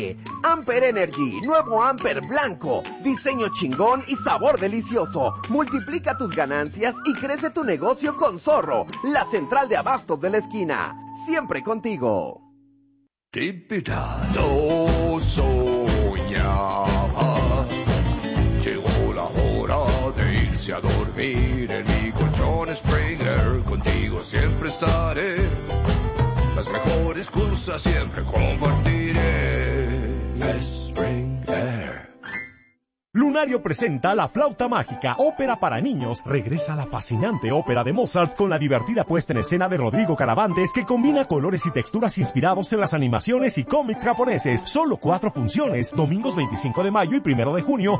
Amper Energy, nuevo Amper blanco, diseño chingón y sabor delicioso. Multiplica tus ganancias y crece tu negocio con Zorro, la central de abastos de la esquina. Siempre contigo. Yo soñaba, llegó la hora de irse a dormir en mi colchón Springer. Contigo siempre estaré, las mejores cosas siempre compartiré. Springer. Lunario presenta La Flauta Mágica, ópera para niños. Regresa la fascinante ópera de Mozart con la divertida puesta en escena de Rodrigo Caravantes, que combina colores y texturas inspirados en las animaciones y cómics japoneses. Solo 4 funciones, domingos 25 de mayo y 1 de junio,